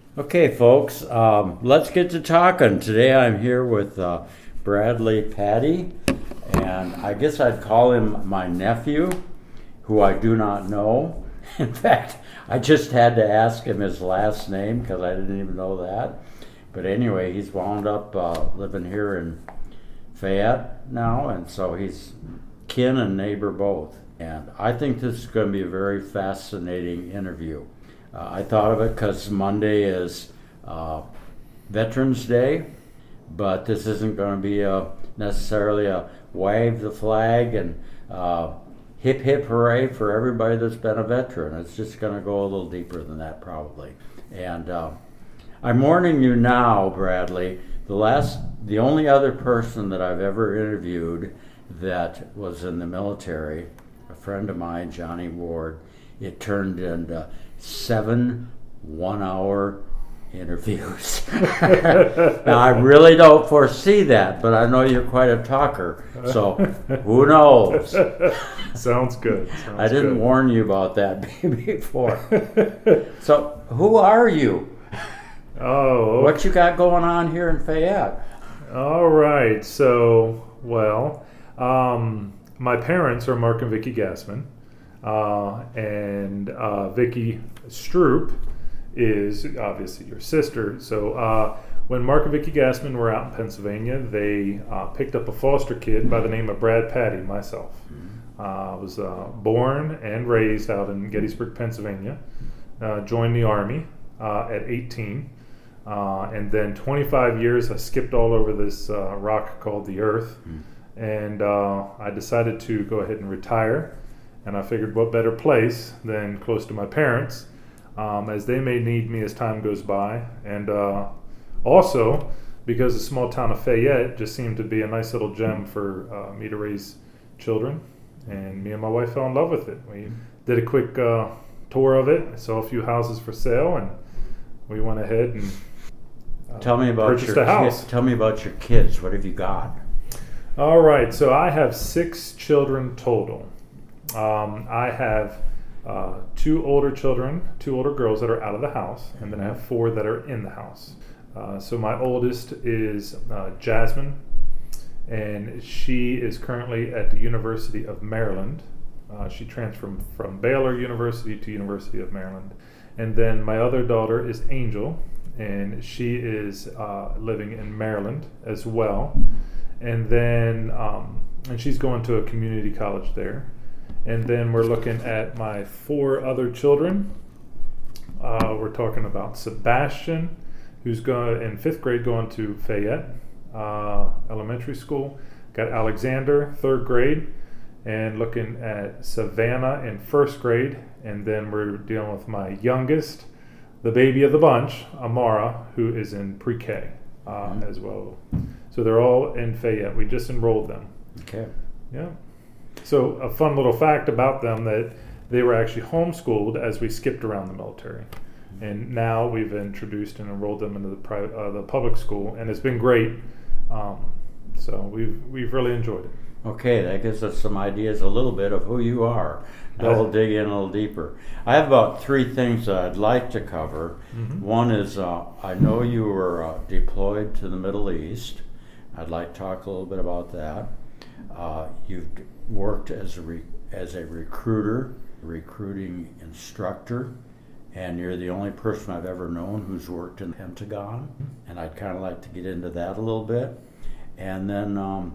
Okay, folks, let's get to talking. Today I'm here with Bradley Patty, and I guess I'd call him my nephew, who I do not know. In fact, I just had to ask him his last name because I didn't even know that. But anyway, he's wound up living here in Fayette now, and so he's kin and neighbor both. And I think this is going to be a very fascinating interview. I thought of it because Monday is Veterans Day, but this isn't going to be necessarily a wave the flag and hip hip hooray for everybody that's been a veteran. It's just going to go a little deeper than that probably. And I'm warning you now, Bradley, the only other person that I've ever interviewed that was in the military, a friend of mine, Johnny Ward, it turned into 7 1-hour interviews. Now, I really don't foresee that, but I know you're quite a talker, so who knows? Sounds good. I didn't warn you about that before. So, who are you? Oh. What you got going on here in Fayette? All right. So, my parents are Mark and Vicki Gassman. And Vicki Stroop is obviously your sister. So when Mark and Vicki Gassman were out in Pennsylvania, they picked up a foster kid by the name of Brad Patty, myself. I was born and raised out in Gettysburg, Pennsylvania. Joined the Army at 18. And then 25 years I skipped all over this rock called the Earth. And I decided to go ahead and retire. And I figured what better place than close to my parents, as they may need me as time goes by. And also, because the small town of Fayette just seemed to be a nice little gem for me to raise children. And me and my wife fell in love with it. We did a quick tour of it. I saw a few houses for sale, and we went ahead and purchased a house. Tell me about your kids. What have you got? All right, so I have 6 children total. I have 2 older children, 2 older girls that are out of the house, and then I have 4 that are in the house. So my oldest is Jasmine, and she is currently at the University of Maryland. She transferred from Baylor University to University of Maryland. And then my other daughter is Angel, and she is living in Maryland as well. And then and she's going to a community college there. And then we're looking at my 4 other children. We're talking about Sebastian, who's going in 5th grade, going to Fayette Elementary School. Got Alexander, 3rd grade, and looking at Savannah in 1st grade. And then we're dealing with my youngest, the baby of the bunch, Amara, who is in pre-K as well. So they're all in Fayette. We just enrolled them. Okay. Yeah. So a fun little fact about them that they were actually homeschooled as we skipped around the military, and now we've introduced and enrolled them into the public school, and it's been great. So we've really enjoyed it. Okay, that gives us some ideas a little bit of who you are. Now we'll dig in a little deeper. I have about 3 things that I'd like to cover. Mm-hmm. One is I know you were deployed to the Middle East. I'd like to talk a little bit about that. You've worked as a recruiter, recruiting instructor, and you're the only person I've ever known who's worked in the Pentagon, and I'd kind of like to get into that a little bit. And then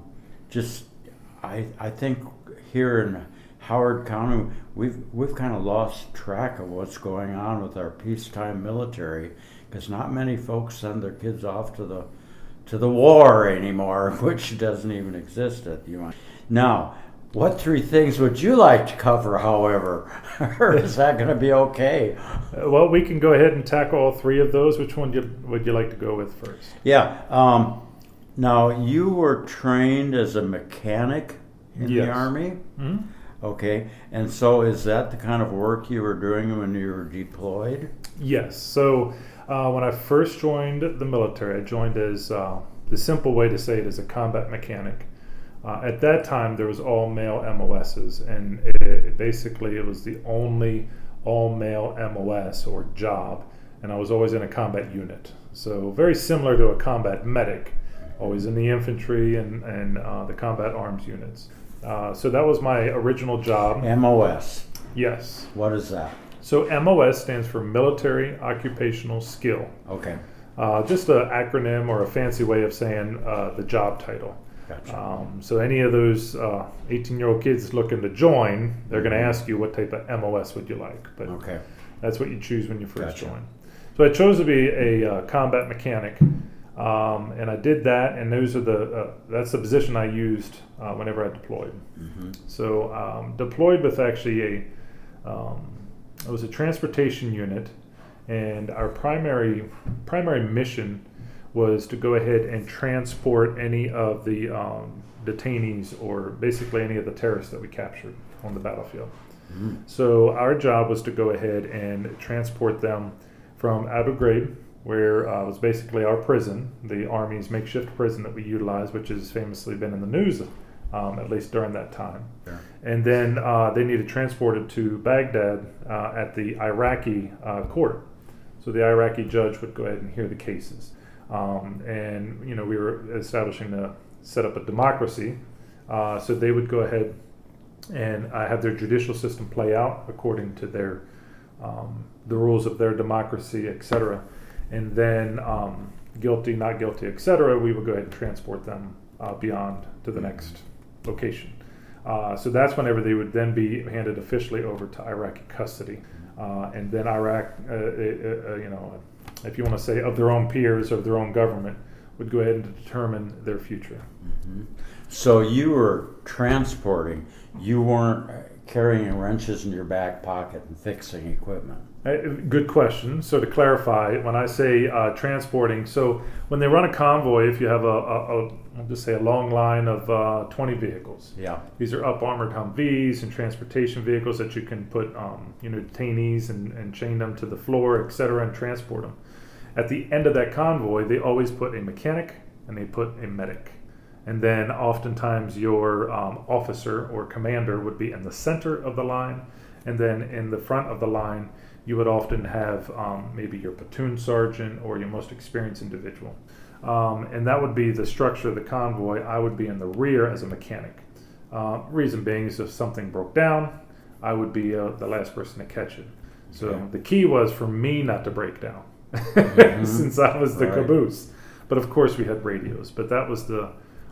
I think here in Howard County, we've kind of lost track of what's going on with our peacetime military, because not many folks send their kids off to the war anymore, which doesn't even exist at the UN. Now, what 3 things would you like to cover, however? Or is that going to be okay? Well, we can go ahead and tackle all 3 of those. Which one would you like to go with first? Yeah. Now, you were trained as a mechanic in the Army? Mm-hmm. Okay. And so is that the kind of work you were doing when you were deployed? Yes. So when I first joined the military, I joined as, the simple way to say it is a combat mechanic. At that time, there was all male MOSs, and it was the only all male MOS or job and I was always in a combat unit. So very similar to a combat medic, always in the infantry and the combat arms units. So that was my original job. MOS. Yes. What is that? So MOS stands for Military Occupational Skill. Okay. Just an acronym or a fancy way of saying the job title. Gotcha. So any of those 18-year-old kids looking to join, they're going to ask you what type of MOS would you like. But Okay. that's what you choose when you first Gotcha. join. So I chose to be a combat mechanic, and I did that. And those are that's the position I used whenever I deployed. Mm-hmm. So deployed with actually it was a transportation unit, and our primary mission was to go ahead and transport any of the detainees, or basically any of the terrorists that we captured on the battlefield. Mm-hmm. So our job was to go ahead and transport them from Abu Ghraib, where was basically our prison, the Army's makeshift prison that we utilized, which has famously been in the news, at least during that time. Sure. And then they needed transported to Baghdad at the Iraqi court. So the Iraqi judge would go ahead and hear the cases. And we were establishing to set up a democracy, so they would go ahead and have their judicial system play out according to their the rules of their democracy, etc. And then guilty, not guilty, etc. We would go ahead and transport them beyond to the next location. So that's whenever they would then be handed officially over to Iraqi custody, and then Iraq, if you want to say of their own peers or their own government, would go ahead and determine their future. Mm-hmm. So you were transporting, you weren't carrying wrenches in your back pocket and fixing equipment. Good question. So to clarify, when I say transporting, so when they run a convoy, if you have I'll just say a long line of 20 vehicles. Yeah. These are up armored Humvees and transportation vehicles that you can put detainees and chain them to the floor, etc., and transport them. At the end of that convoy, they always put a mechanic and they put a medic. And then oftentimes your officer or commander would be in the center of the line. And then in the front of the line, you would often have maybe your platoon sergeant or your most experienced individual. And that would be the structure of the convoy. I would be in the rear as a mechanic. Reason being is if something broke down, I would be the last person to catch it. So Okay. the key was for me not to break down, Mm-hmm. since I was the Right. caboose. But of course we had radios. But that was the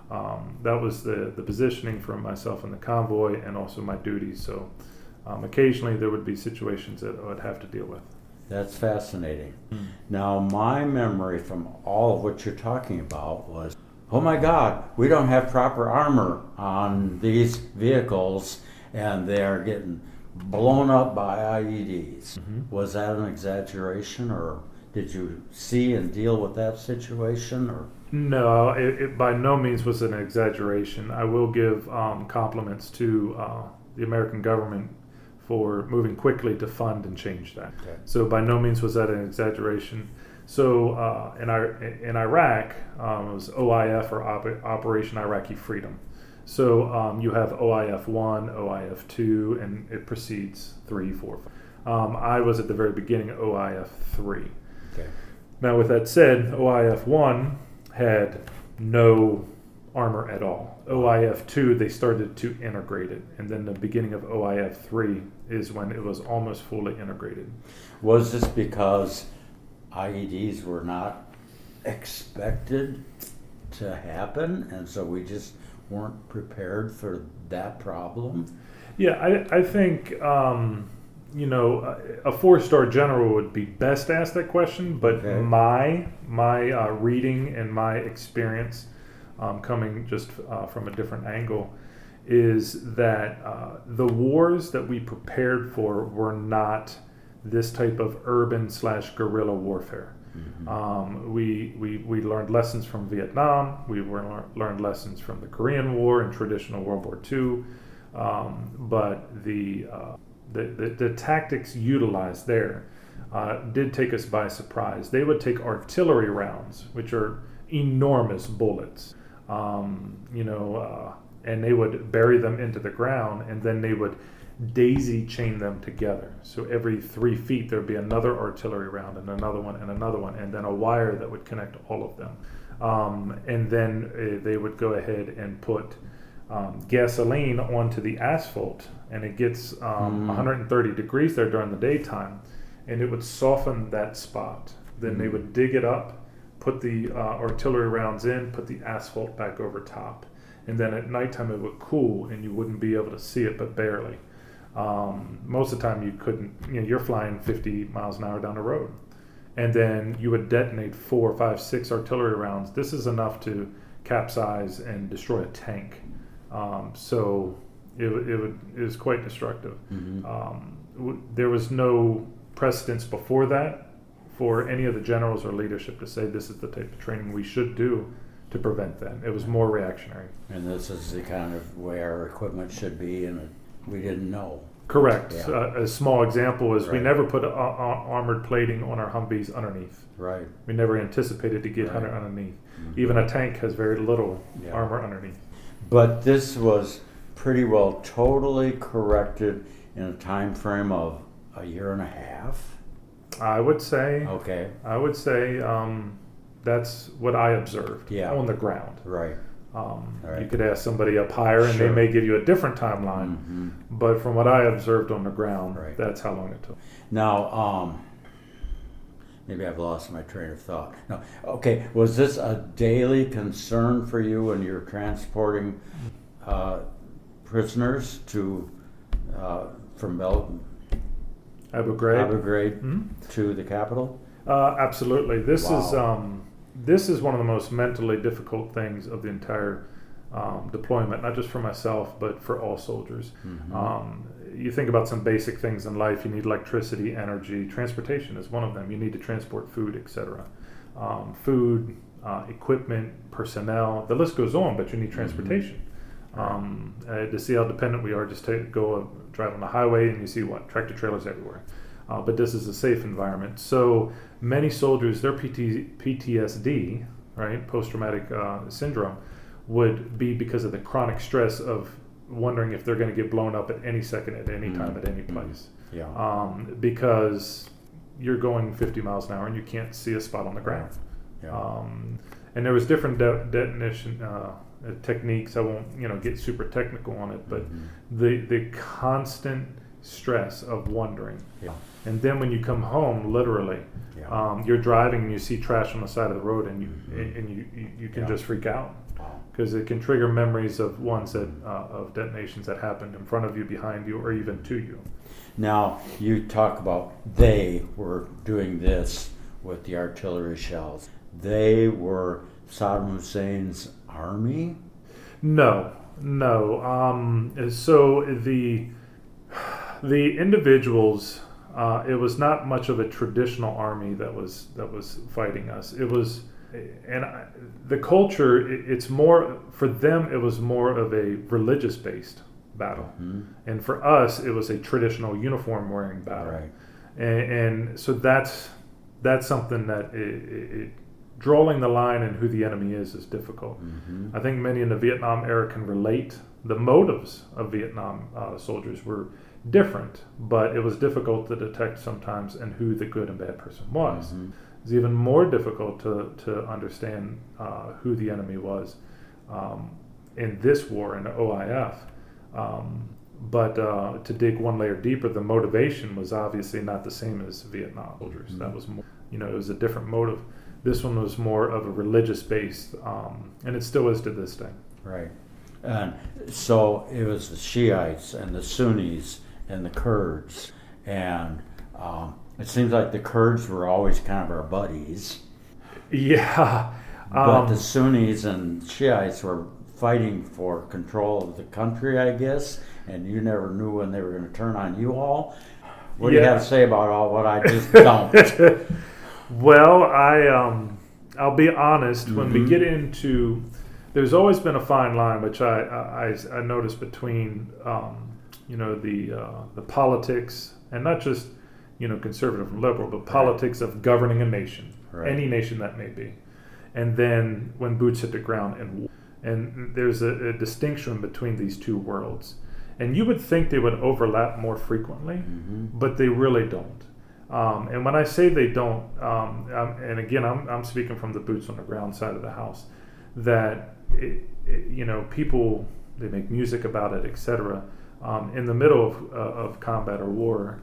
positioning for myself in the convoy and also my duties. So occasionally there would be situations that I would have to deal with. That's fascinating. Now, my memory from all of what you're talking about was, oh my God, we don't have proper armor on these vehicles and they're getting blown up by IEDs. Mm-hmm. Was that an exaggeration, or did you see and deal with that situation? Or No, it by no means was an exaggeration. I will give compliments to the American government for moving quickly to fund and change that. Okay. So by no means was that an exaggeration. So in Iraq, it was OIF, or Operation Iraqi Freedom. So you have OIF 1, OIF 2, and it proceeds 3, 4, 5. I was at the very beginning of OIF 3. Okay. Now, with that said, OIF 1 had no armor at all. OIF 2, they started to integrate it. And then the beginning of OIF 3 is when it was almost fully integrated. Was this because IEDs were not expected to happen, and so we just weren't prepared for that problem? Yeah, I think, a four-star general would be best asked that question, but Okay. my reading and my experience, coming just from a different angle, is that the wars that we prepared for were not this type of urban/guerrilla warfare. Mm-hmm. We learned lessons from Vietnam. We learned lessons from the Korean War and traditional World War II. But the tactics utilized there did take us by surprise. They would take artillery rounds, which are enormous bullets, and they would bury them into the ground, and then they would daisy chain them together. So every 3 feet there'd be another artillery round and another one and another one, and then a wire that would connect all of them. And then they would go ahead and put gasoline onto the asphalt, and it gets 130 degrees there during the daytime, and it would soften that spot. Then they would dig it up, put the artillery rounds in, put the asphalt back over top, and then at nighttime it would cool and you wouldn't be able to see it, but barely. Most of the time you couldn't, you're flying 50 miles an hour down the road, and then you would detonate 4, 5, 6 artillery rounds. This is enough to capsize and destroy a tank. So it was quite destructive. There was no precedence before that for any of the generals or leadership to say this is the type of training we should do to prevent that. It was more reactionary. And this is the kind of way our equipment should be, and we didn't know. Correct. Yeah. A small example is we Right. never put armored plating on our Humvees underneath. Right. We never anticipated to get Right. underneath. Even a tank has very little Yeah. armor underneath. But this was pretty well totally corrected in a time frame of a year and a half. I would say Okay. that's what I observed Yeah. on the ground. Right. Right. You could ask somebody up higher and Sure. they may give you a different timeline, but from what I observed on the ground, Right. that's how long it took. Now, maybe I've lost my train of thought. No. Okay. Was this a daily concern for you when you're transporting prisoners to from Abu Ghraib? Abu Ghraib Mhm. to the capital? Absolutely. This Wow. is one of the most mentally difficult things of the entire deployment, not just for myself, but for all soldiers. You think about some basic things in life. You need electricity, energy. Transportation is one of them. You need to transport food, etc. Food, equipment, personnel. The list goes on, but you need transportation. To see how dependent we are, just drive on the highway and you see tractor trailers everywhere. But this is a safe environment. So many soldiers, their PTSD, right, post-traumatic syndrome, would be because of the chronic stress of wondering if they're going to get blown up at any second, at any time, at any place. Yeah. Because you're going 50 miles an hour and you can't see a spot on the ground. Yeah. And there was different detonation techniques. I won't get super technical on it, but the constant stress of wondering. Yeah. And then when you come home, literally, you're driving and you see trash on the side of the road, and you can just freak out because it can trigger memories of of detonations that happened in front of you, behind you, or even to you. Now, you talk about they were doing this with the artillery shells. They were Saddam Hussein's army? No. So the individuals, it was not much of a traditional army that was fighting us. It was, the culture. It's more for them. It was more of a religious-based battle, and for us, it was a traditional uniform-wearing battle. Right. And so that's something that drawing the line in who the enemy is difficult. I think many in the Vietnam era can relate. The motives of Vietnam soldiers were different, but it was difficult to detect sometimes and who the good and bad person was. It's even more difficult to understand who the enemy was in this war, in the OIF. But to dig one layer deeper, the motivation was obviously not the same as Vietnam soldiers. That was more, it was a different motive. This one was more of a religious-based, and it still is to this day. Right. And so it was the Shiites and the Sunnis and the Kurds. And it seems like the Kurds were always kind of our buddies. Yeah. But the Sunnis and Shiites were fighting for control of the country, I guess, and you never knew when they were going to turn on you all. What do you have to say about all what I just dumped? Well, I'll be honest. When we get into, there's always been a fine line, which I noticed between the politics, and not just conservative and liberal, but politics of governing a nation, any nation that may be, and then when boots hit the ground and there's a distinction between these two worlds. And you would think they would overlap more frequently, but they really don't. And when I say they don't, and again, I'm speaking from the boots on the ground side of the house, that people, they make music about it, etc. In the middle of combat or war,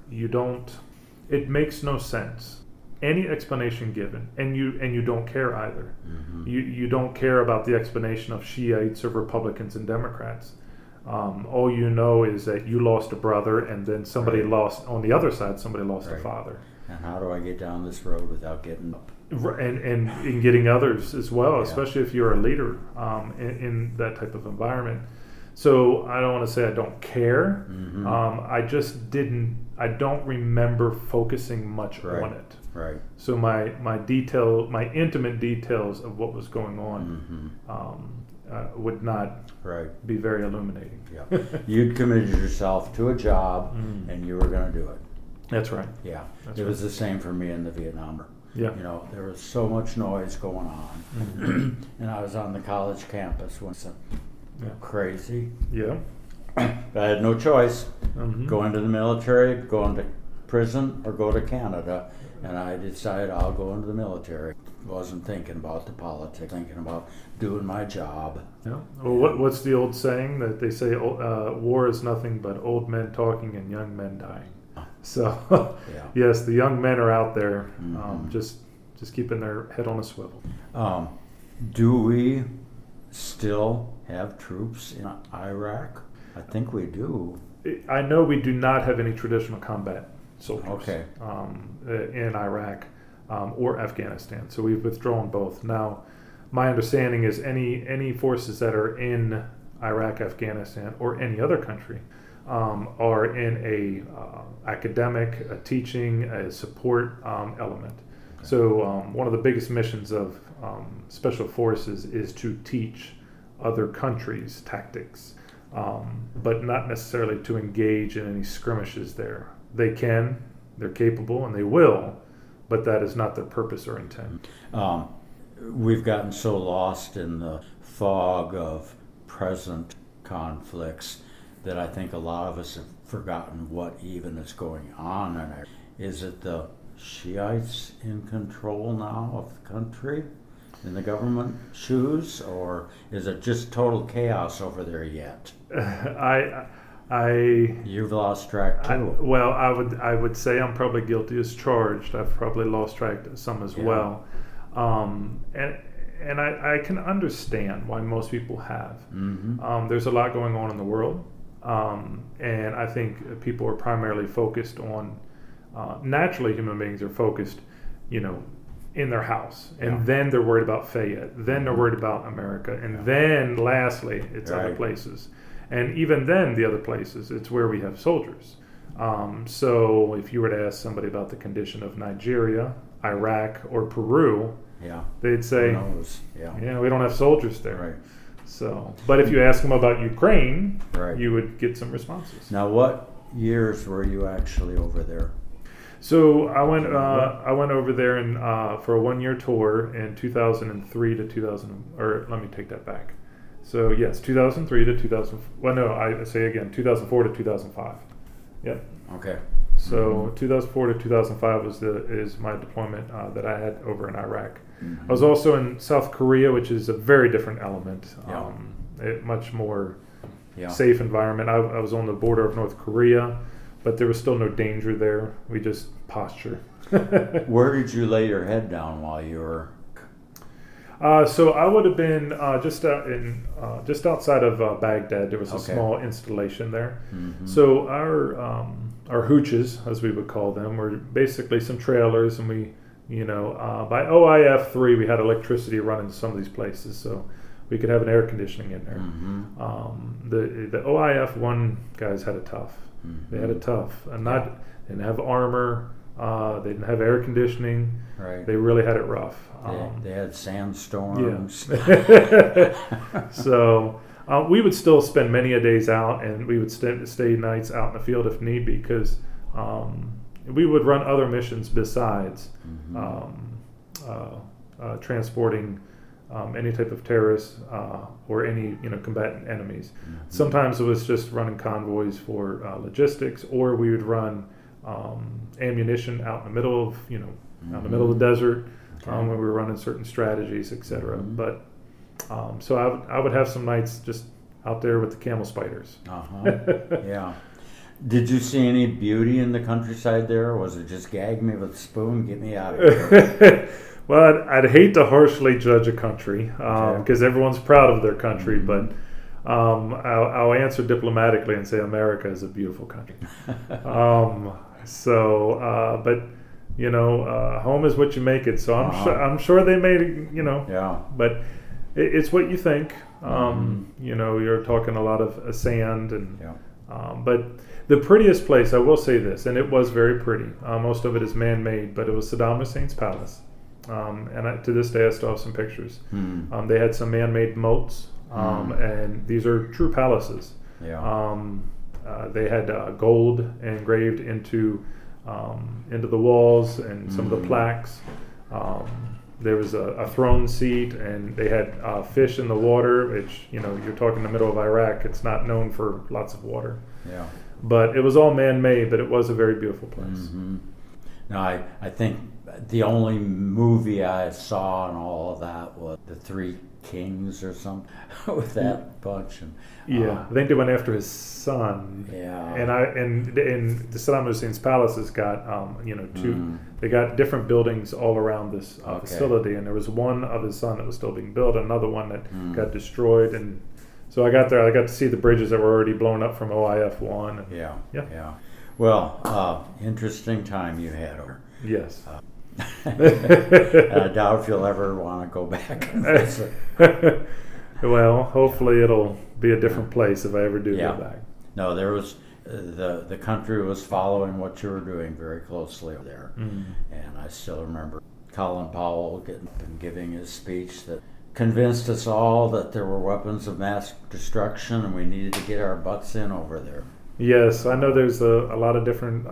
it makes no sense. Any explanation given, and you don't care either. You don't care about the explanation of Shiites or Republicans and Democrats. All you know is that you lost a brother, and then somebody lost on the other side. Somebody lost a father. And how do I get down this road without getting up? And getting others as well, especially if you're a leader in that type of environment. So I don't want to say I don't care. I just didn't. I don't remember focusing much on it. Right. So my intimate details of what was going on would not be very illuminating. Yeah. You'd committed yourself to a job, and you were going to do it. That's right. Yeah. It was the same for me in the Vietnam War. Yeah. There was so much noise going on, and I was on the college campus when crazy. Yeah. I had no choice. Go into the military, go into prison, or go to Canada. And I decided I'll go into the military. Wasn't thinking about the politics, thinking about doing my job. Yeah. Well, what's the old saying that they say? War is nothing but old men talking and young men dying. So, yes, the young men are out there, just keeping their head on a swivel. Do we still have troops in Iraq? I think we do. I know we do not have any traditional combat soldiers in Iraq or Afghanistan. So we've withdrawn both. Now, my understanding is any forces that are in Iraq, Afghanistan, or any other country are in a academic, a teaching, a support element. Okay. So one of the biggest missions of special forces is to teach other countries tactics, but not necessarily to engage in any skirmishes there. They can, they're capable, and they will, but that is not their purpose or intent. We've gotten so lost in the fog of present conflicts that I think a lot of us have forgotten what even is going on in it. Is it the Shiites in control now of the country, in the government shoes, or is it just total chaos over there yet? You've lost track too. I would say I'm probably guilty as charged. I've probably lost track some as well, and I can understand why most people have. There's a lot going on in the world, and I think people are primarily focused on. Naturally, human beings are focused, in their house, and then they're worried about Fayette. Then they're worried about America, and then lastly, it's other places. And even then, the other places, it's where we have soldiers. So if you were to ask somebody about the condition of Nigeria, Iraq, or Peru, they'd say, we don't have soldiers there. Right. So, but if you ask them about Ukraine, you would get some responses. Now, what years were you actually over there? So I went over there for a 1-year tour in 2003 to 2000. Or let me take that back. So yes, 2003 to 2000. Well, no, I say again, 2004 to 2005. Yep. Okay. So 2004 to 2005 is my deployment that I had over in Iraq. I was also in South Korea, which is a very different element, much more safe environment. I was on the border of North Korea, but there was still no danger there. We just posture. Where did you lay your head down while you were? So I would have been just outside of Baghdad. There was a small installation there. So our hooches, as we would call them, were basically some trailers, and we, by OIF 3, we had electricity running to some of these places, so we could have an air conditioning in there. The OIF 1 guys had it tough. They had it tough, and didn't have armor. They didn't have air conditioning. Right. They really had it rough. They had sandstorms. Yeah. So we would still spend many a days out, and we would stay nights out in the field if need be, because we would run other missions besides transporting any type of terrorists or any combatant enemies. Sometimes it was just running convoys for logistics, or we would run ammunition out in the middle of out in the middle of the desert when we were running certain strategies, etc. But so I would have some nights just out there with the camel spiders. Yeah. Did you see any beauty in the countryside there, or was it just gag me with a spoon, get me out of here? Well, I'd hate to harshly judge a country because everyone's proud of their country, but I'll answer diplomatically and say America is a beautiful country. But home is what you make it. So I'm sure they made it. Yeah. But it's what you think. You're talking a lot of sand and. Yeah. But the prettiest place, I will say this, and it was very pretty. Most of it is man-made, but it was Saddam Hussein's palace. To this day, I still have some pictures. They had some man-made moats, and these are true palaces. Yeah. They had gold engraved into the walls and some of the plaques. There was a throne seat, and they had fish in the water, which, you're talking in the middle of Iraq. It's not known for lots of water. Yeah. But it was all man-made, but it was a very beautiful place. Now, I think the only movie I saw and all of that was The Three Kings or something with that bunch. And, I think they went after his son. Yeah. And the Saddam Hussein's palace has got two. They got different buildings all around this facility, and there was one of his son that was still being built, another one that got destroyed, and so I got there. I got to see the bridges that were already blown up from OIF 1. Yeah. Well, interesting time you had over. Yes. I doubt if you'll ever want to go back. Well, hopefully it'll be a different place if I ever do go back. No, there was the country was following what you were doing very closely there, and I still remember Colin Powell giving his speech that convinced us all that there were weapons of mass destruction and we needed to get our butts in over there. Yes, I know there's a lot of different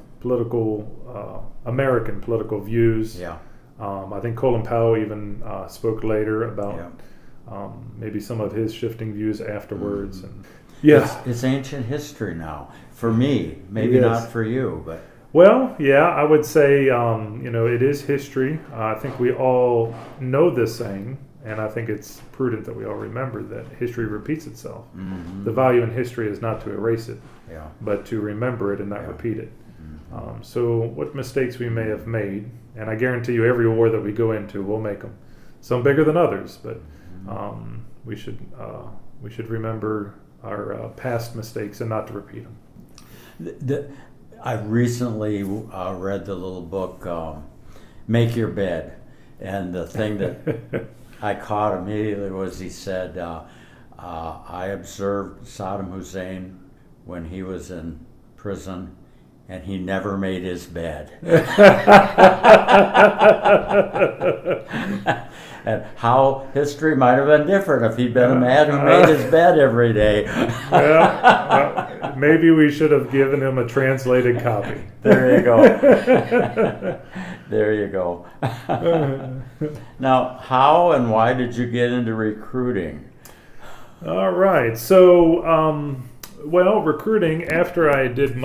American political views. Yeah. I think Colin Powell even spoke later about maybe some of his shifting views afterwards. And it's ancient history now. For me, maybe not for you, but. Well, I would say it is history. I think we all know this saying, and I think it's prudent that we all remember that history repeats itself. The value in history is not to erase it, but to remember it and not repeat it. So what mistakes we may have made, and I guarantee you every war that we go into, we'll make them. Some bigger than others, but we should remember our past mistakes and not to repeat them. I recently read the little book, Make Your Bed, and the thing that I caught immediately was he said, I observed Saddam Hussein when he was in prison, and he never made his bed. And how history might have been different if he'd been a man who made his bed every day. Maybe we should have given him a translated copy. There you go. There you go. Now, how and why did you get into recruiting? All right. So, recruiting, after I did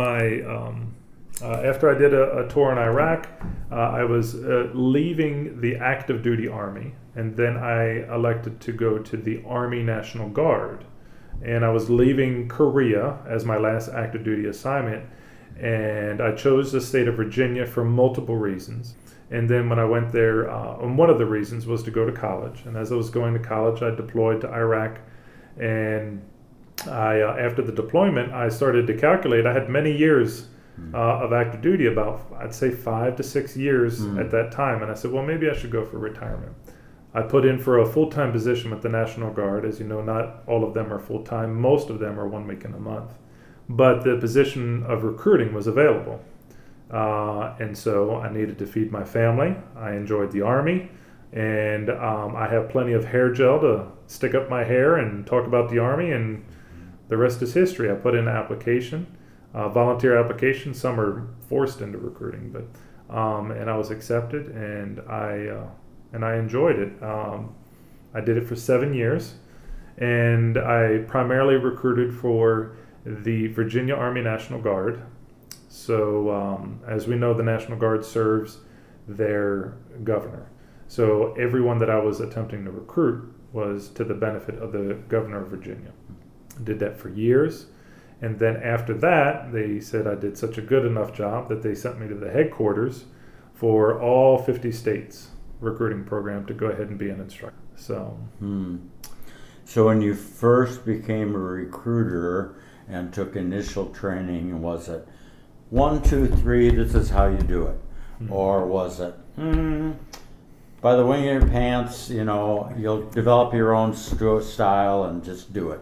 a tour in Iraq, I was leaving the active duty Army, and then I elected to go to the Army National Guard. And I was leaving Korea as my last active duty assignment, and I chose the state of Virginia for multiple reasons. And then when I went there, and one of the reasons was to go to college. And as I was going to college, I deployed to Iraq, and after the deployment, I started to calculate. I had many years of active duty, about, I'd say 5 to 6 years at that time. And I said, well, maybe I should go for retirement. I put in for a full-time position with the National Guard. As you know, not all of them are full-time. Most of them are 1 week in a month. But the position of recruiting was available. And so I needed to feed my family. I enjoyed the Army. And I have plenty of hair gel to stick up my hair and talk about the Army. And the rest is history. I put in an application, volunteer application. Some are forced into recruiting, but and I was accepted, and I enjoyed it. I did it for 7 years, and I primarily recruited for the Virginia Army National Guard. So, as we know, the National Guard serves their governor. So everyone that I was attempting to recruit was to the benefit of the governor of Virginia. I did that for years. And then after that, they said I did such a good enough job that they sent me to the headquarters for all 50 states recruiting program to go ahead and be an instructor. So, So when you first became a recruiter and took initial training, was it 1, 2, 3, this is how you do it? Or was it, by the wing of your pants, you'll develop your own style and just do it?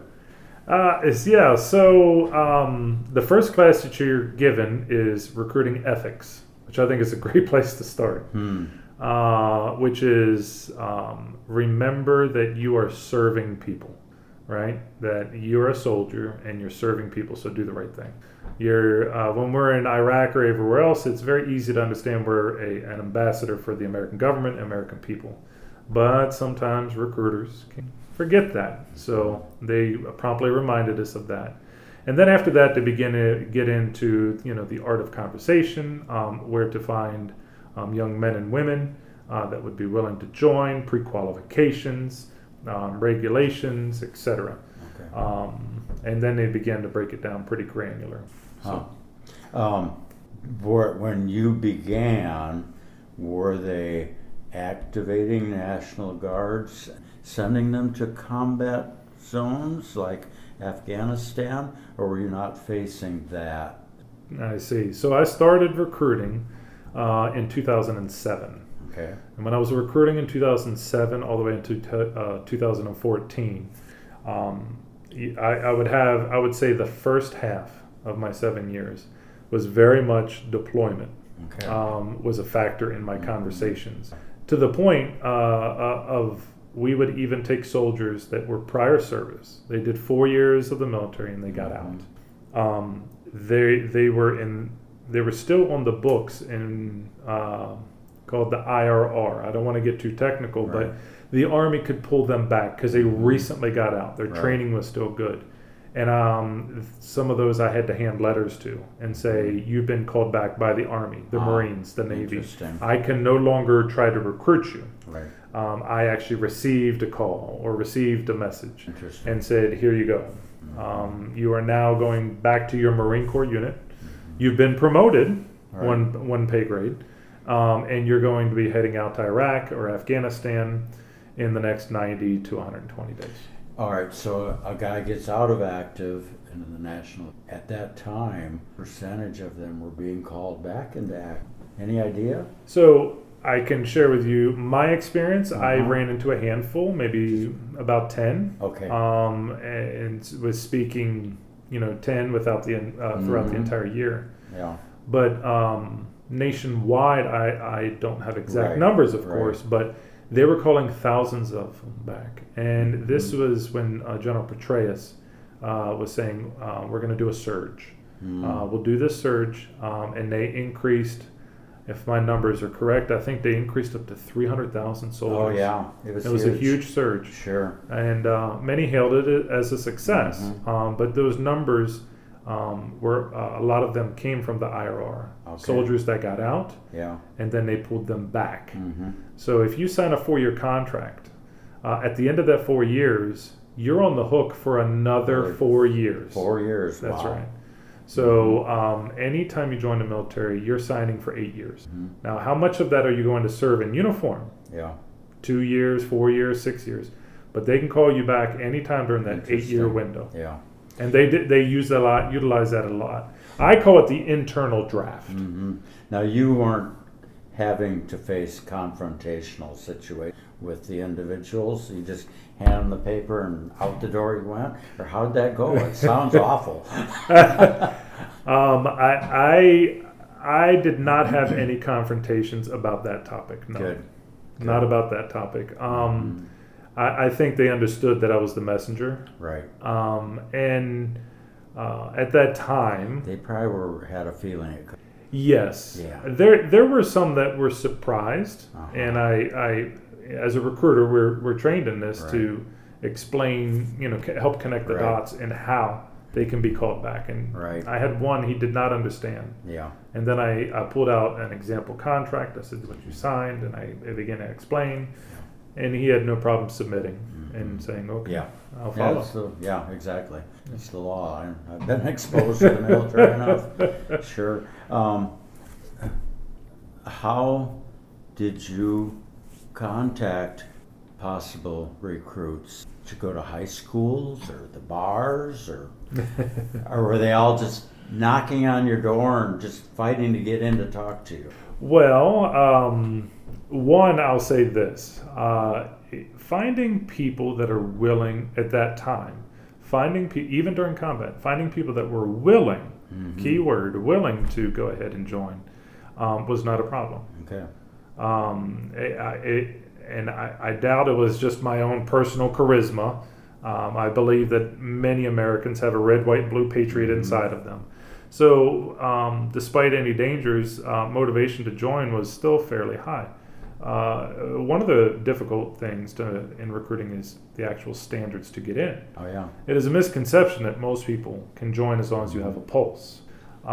So the first class that you're given is recruiting ethics, which I think is a great place to start. Which is remember that you are serving people, right? That you're a soldier and you're serving people, so do the right thing. When we're in Iraq or everywhere else, it's very easy to understand we're an ambassador for the American government, American people. But sometimes recruiters can forget that. So they promptly reminded us of that. And then after that, they begin to get into the art of conversation, where to find young men and women that would be willing to join, pre-qualifications, regulations, etc. Okay. And then they began to break it down pretty granular. So. When you began, were they activating National Guards, sending them to combat zones like Afghanistan, or were you not facing that? I see. So I started recruiting in 2007. Okay. And when I was recruiting in 2007 all the way into 2014, I would say the first half of my 7 years was very much deployment. Okay. Was a factor in my conversations, to the point of we would even take soldiers that were prior service. They did 4 years of the military and they got out. They were still on the books in called the IRR. I don't want to get too technical, right. but the Army could pull them back because they recently got out. Their training was still good. And some of those I had to hand letters to and say, you've been called back by the Army, the Marines, the Navy. I can no longer try to recruit you. Right. I actually received a call or received a message and said, here you go. You are now going back to your Marine Corps unit. You've been promoted one pay grade, and you're going to be heading out to Iraq or Afghanistan in the next 90 to 120 days. All right, so a guy gets out of active into the National. At that time, percentage of them were being called back into active. Any idea? So I can share with you my experience. I ran into a handful, maybe about 10. Okay. And was speaking, 10 without throughout the entire year. Yeah. But nationwide, I don't have exact numbers, of course, but they were calling thousands of them back. And this was when General Petraeus was saying, we're going to do a surge. We'll do this surge. And they increased, if my numbers are correct, I think they increased up to 300,000 soldiers. Oh, yeah. It was a huge surge. Sure. And many hailed it as a success. But those numbers were, a lot of them came from the IRR. Okay. Soldiers that got out, and then they pulled them back. So if you sign a 4-year contract, at the end of that 4 years, you're on the hook for another 4 years. 4 years, That's wow. right. So anytime you join the military, you're signing for 8 years. Now, how much of that are you going to serve in uniform? Yeah. 2 years, 4 years, 6 years. But they can call you back anytime during that 8-year window. Yeah. And they utilize that a lot. I call it the internal draft. Now, you weren't having to face confrontational situations with the individuals. You just hand them the paper and out the door you went? Or how'd that go? It sounds awful. I did not have any confrontations about that topic. No. Good. Not about that topic. I think they understood that I was the messenger. Right. And at that time, they probably had a feeling it could. Yes. Yeah. There were some that were surprised, and I as a recruiter, we're trained in this Right. to explain, help connect the Right. dots and how they can be called back. And Right. I had one he did not understand. Yeah. And then I pulled out an example contract. I said, what you signed, and I began to explain. And he had no problem submitting and saying, okay, Yeah. I'll follow. Exactly. It's the law. I've been exposed to the military enough. Sure. How did you contact possible recruits? Did you go to high schools or the bars, or were they all just knocking on your door and just fighting to get in to talk to you? Well, one, I'll say this. Finding people that are willing at that time, even during combat, finding people that were willing, keyword, willing to go ahead and join, was not a problem. Okay. I doubt it was just my own personal charisma. I believe that many Americans have a red, white, and blue patriot inside of them. So despite any dangers, motivation to join was still fairly high. One of the difficult things in recruiting is the actual standards to get in. Oh, yeah. It is a misconception that most people can join as long as you have a pulse.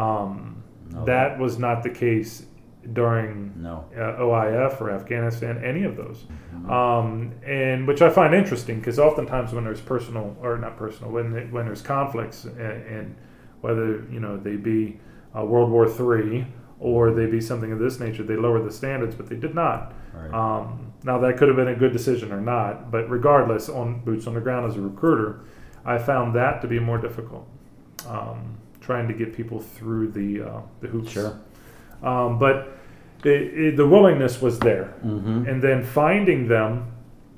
That was not the case during OIF or Afghanistan, any of those. And which I find interesting, because oftentimes when there's when there's conflicts, and whether they be World War III or they be something of this nature, they lower the standards, but they did not. Right. Now that could have been a good decision or not, but regardless, on boots on the ground as a recruiter, I found that to be more difficult. Trying to get people through the hoops. Sure. But the willingness was there. And then finding them,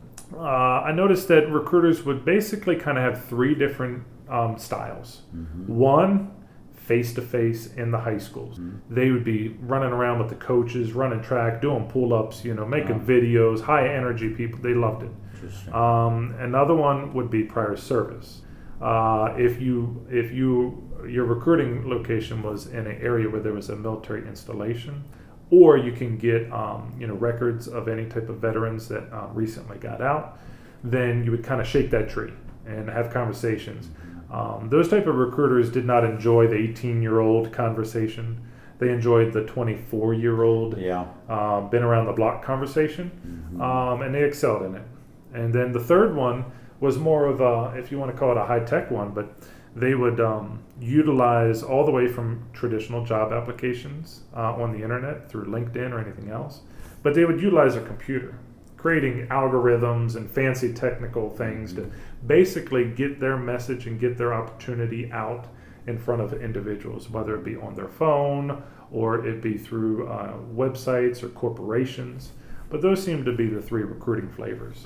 I noticed that recruiters would basically kind of have three different styles. One, face-to-face in the high schools. They would be running around with the coaches, running track, doing pull-ups, making videos, high-energy people. They loved it. Interesting. Another one would be prior service. If your recruiting location was in an area where there was a military installation, or you can get records of any type of veterans that recently got out, then you would kind of shake that tree and have conversations. Those type of recruiters did not enjoy the 18-year-old conversation. They enjoyed the 24-year-old, been around the block conversation, and they excelled in it. And then the third one was more of a, if you want to call it a high-tech one, but they would utilize all the way from traditional job applications on the internet through LinkedIn or anything else, but they would utilize a computer, creating algorithms and fancy technical things to basically get their message and get their opportunity out in front of individuals, whether it be on their phone or it be through websites or corporations. But those seem to be the three recruiting flavors.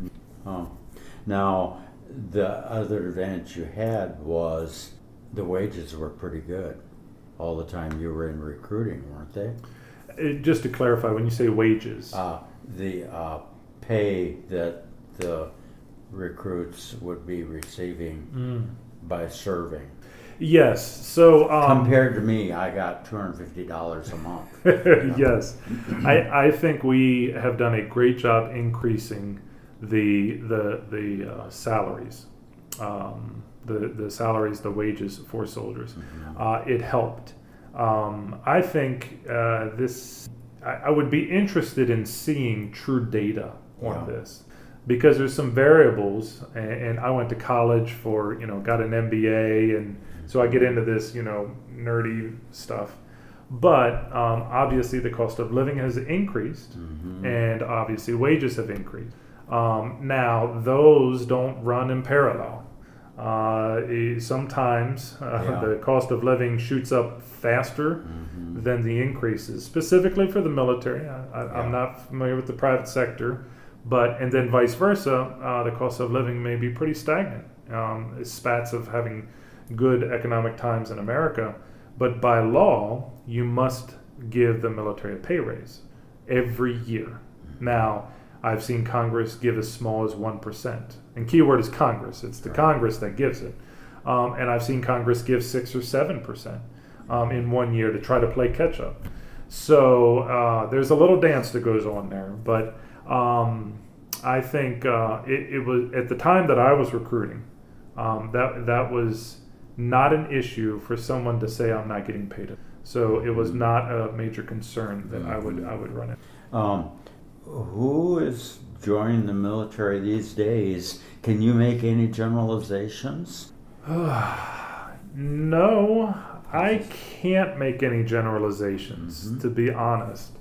Now, the other advantage you had was the wages were pretty good all the time you were in recruiting, weren't they? Just to clarify, when you say wages, the pay that the recruits would be receiving by serving. Yes. So compared to me, I got $250 a month. Yes, I think we have done a great job increasing the salaries, the salaries, the wages for soldiers. It helped. I think I would be interested in seeing true data on this, because there's some variables, and I went to college for, got an MBA, and so I get into this, nerdy stuff. But obviously the cost of living has increased, and obviously wages have increased. Now, those don't run in parallel. Sometimes the cost of living shoots up faster than the increases, specifically for the military. I'm not familiar with the private sector, and then vice versa, the cost of living may be pretty stagnant. Spats of having good economic times in America, but by law, you must give the military a pay raise every year. Now, I've seen Congress give as small as 1%. And keyword is Congress. It's the Congress that gives it. And I've seen Congress give 6 or 7% in 1 year to try to play catch up. So there's a little dance that goes on there. But I think it was at the time that I was recruiting, that was not an issue for someone to say I'm not getting paid. So it was not a major concern that I would run it. Who is joining the military these days? Can you make any generalizations? No, I can't make any generalizations, to be honest.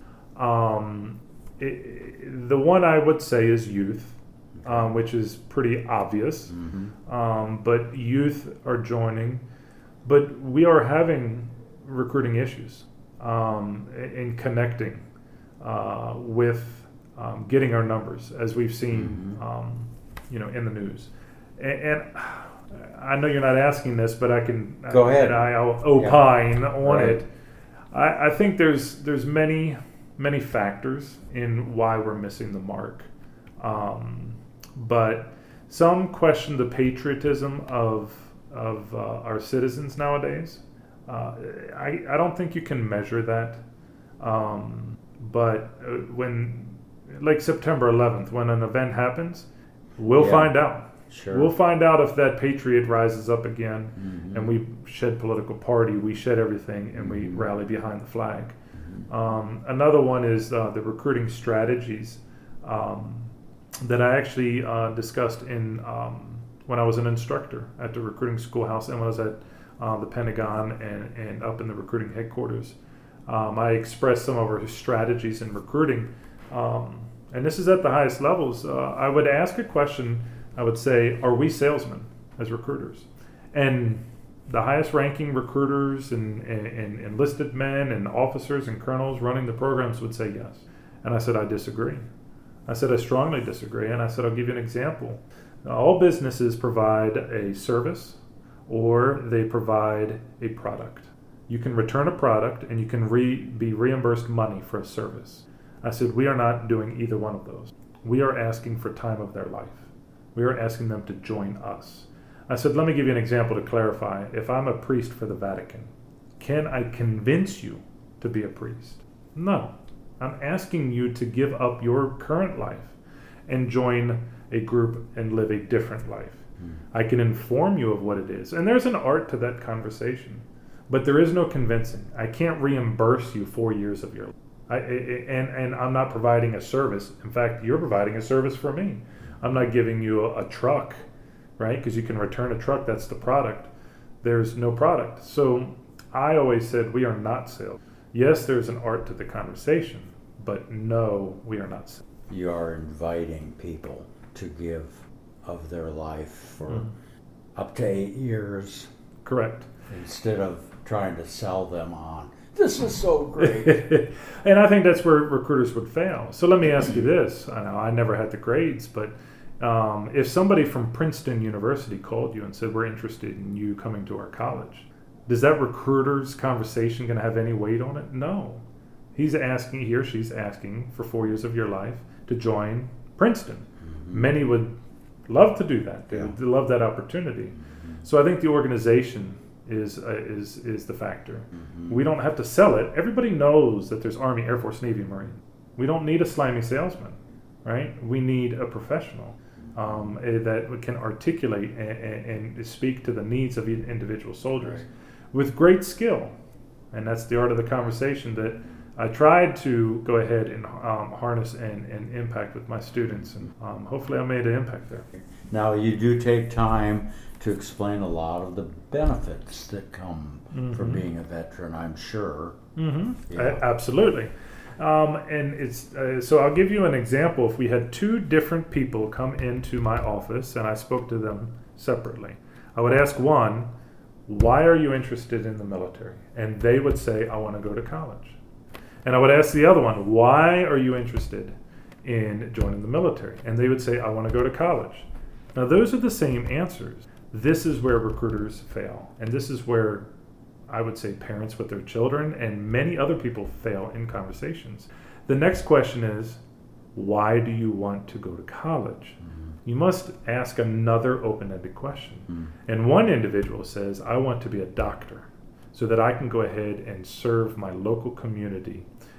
The one I would say is youth, which is pretty obvious. But youth are joining, but we are having recruiting issues in connecting with getting our numbers, as we've seen, in the news. And I know you're not asking this, but I can go ahead. I'll opine on it. I think there's many factors in why we're missing the mark, but some question the patriotism of our citizens nowadays. I don't think you can measure that, but when, like September 11th, when an event happens, we'll find out. Sure. We'll find out if that patriot rises up again, and we shed political party, we shed everything, and we rally behind the flag. Another one is the recruiting strategies that I actually discussed in when I was an instructor at the recruiting schoolhouse and when I was at the Pentagon and up in the recruiting headquarters. I expressed some of our strategies in recruiting, and this is at the highest levels. I would ask a question. I would say, are we salesmen as recruiters? And the highest ranking recruiters and enlisted men and officers and colonels running the programs would say yes. And I said, I disagree. I said, I strongly disagree. And I said, I'll give you an example. All businesses provide a service or they provide a product. You can return a product and you can be reimbursed money for a service. I said, we are not doing either one of those. We are asking for time of their life. We are asking them to join us. I said, let me give you an example to clarify. If I'm a priest for the Vatican, can I convince you to be a priest? No. I'm asking you to give up your current life and join a group and live a different life. I can inform you of what it is. And there's an art to that conversation. But there is no convincing. I can't reimburse you 4 years of your life. And I'm not providing a service. In fact, you're providing a service for me. I'm not giving you a truck, right? Because you can return a truck, that's the product. There's no product. So I always said we are not sales. Yes, there's an art to the conversation, but no, we are not sales. You are inviting people to give of their life for up to 8 years. Correct. Instead of trying to sell them on, this is so great. And I think that's where recruiters would fail. So let me ask you this. I know I never had the grades, but if somebody from Princeton University called you and said, we're interested in you coming to our college, is that recruiter's conversation going to have any weight on it? No. He or she's asking for 4 years of your life to join Princeton. Many would love to do that. They would love that opportunity. So I think the organization is the factor. We don't have to sell it. Everybody knows that there's Army, Air Force, Navy, Marine. We don't need a slimy salesman, right? We need a professional that can articulate and speak to the needs of individual soldiers with great skill. And that's the art of the conversation that I tried to go ahead and harness and impact with my students. And hopefully I made an impact there. Now, you do take time to explain a lot of the benefits that come from being a veteran, I'm sure. Absolutely. And it's so I'll give you an example. If we had two different people come into my office and I spoke to them separately, I would ask one, why are you interested in the military? And they would say, I want to go to college. And I would ask the other one, why are you interested in joining the military? And they would say, I want to go to college. Now, those are the same answers. This is where recruiters fail. And this is where I would say parents with their children and many other people fail in conversations. The next question is, why do you want to go to college? You must ask another open-ended question. And one individual says, I want to be a doctor so that I can go ahead and serve my local community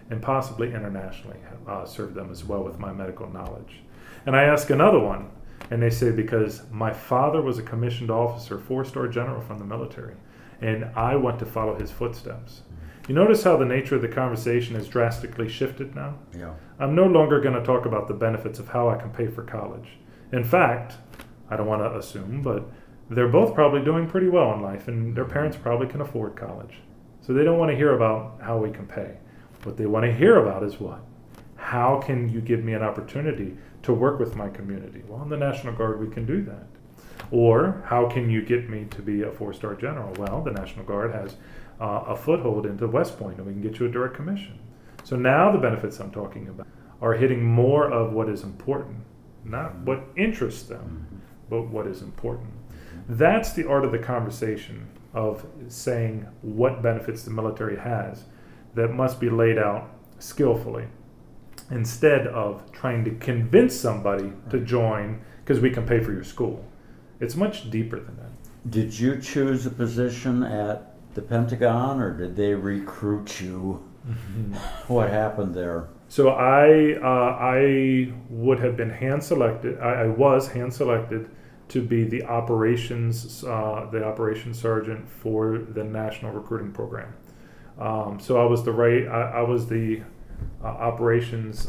and possibly internationally serve them as well with my medical knowledge. And I ask another one, and they say, because my father was a commissioned officer, 4-star general from the military, and I want to follow his footsteps. You notice how the nature of the conversation has drastically shifted now? Yeah. I'm no longer going to talk about the benefits of how I can pay for college. In fact, I don't want to assume, but they're both probably doing pretty well in life, and their parents probably can afford college. So they don't want to hear about how we can pay. What they want to hear about is what? How can you give me an opportunity to work with my community? Well, in the National Guard, we can do that. Or how can you get me to be a 4-star general? Well, the National Guard has a foothold into West Point, and we can get you a direct commission. So now the benefits I'm talking about are hitting more of what is important, not what interests them, but what is important. That's the art of the conversation, of saying what benefits the military has that must be laid out skillfully, instead of trying to convince somebody to join because we can pay for your school. It's much deeper than that. Did you choose a position at the Pentagon, or did they recruit you? What happened there? So I would have been hand selected. I was hand selected to be the operations sergeant for the National Recruiting Program. So I was the operations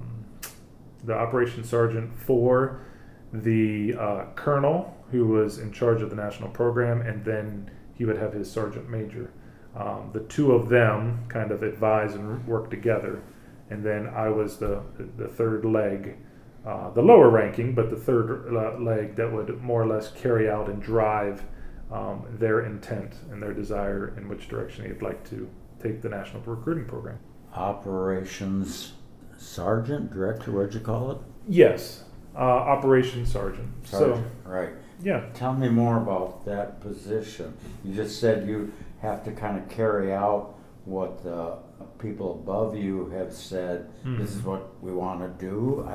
sergeant for the colonel who was in charge of the national program, and then he would have his sergeant major. The two of them kind of advise and work together, and then I was the third leg, the lower ranking, but the third leg that would more or less carry out and drive their intent and their desire in which direction they'd like to take the national recruiting program. Operations sergeant, director, what'd you call it? Yes, operations sergeant. Sergeant, right. Yeah. Tell me more about that position. You just said you have to kind of carry out what the people above you have said. This is what we want to do.